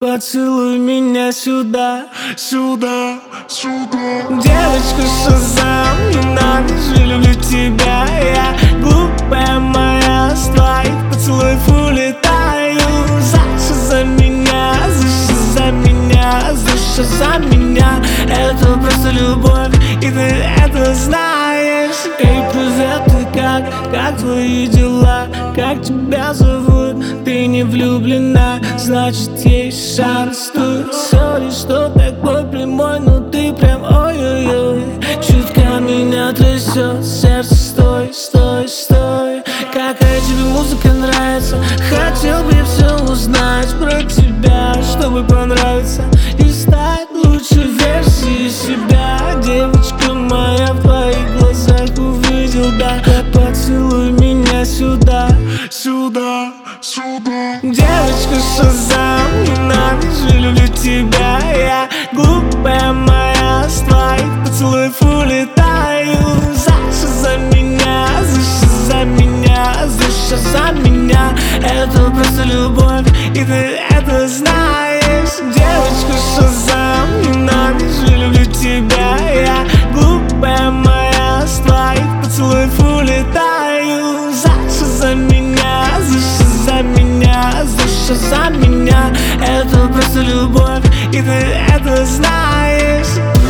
Поцелуй меня сюда, Сюда, сюда. девочка Шазам, ненавижу, люблю тебя. Я глупая моя, с твоих поцелуев улетаю. За меня, за меня, за меня. Это просто любовь, и ты это знаешь. Эй, привет, ты как твои дела? Как тебя зовут? Ты не влюблена, значит есть шанс тут. Сори, что такой прямой, но ты прям ой-ой-ой. Чутка меня трясет, сердце стой, стой, стой. Какая тебе музыка нравится? Хотел бы я все узнать про тебя, чтобы понравиться и стать лучшей версией себя. Девочка моя, в твоих глазах увидел, да. Поцелуй меня сюда, Сюда, сюда. девочка Шазам, ненавижу, люблю тебя. Я глупая моя, с твоих поцелуев улетаю. За меня, за меня, за меня. Это просто любовь, и ты это знаешь. Девочка Шазам, ненавижу, люблю тебя. Я глупая моя, с твоих поцелуев улетаю. За меня, за меня, за меня. Это просто любовь, и ты это знаешь.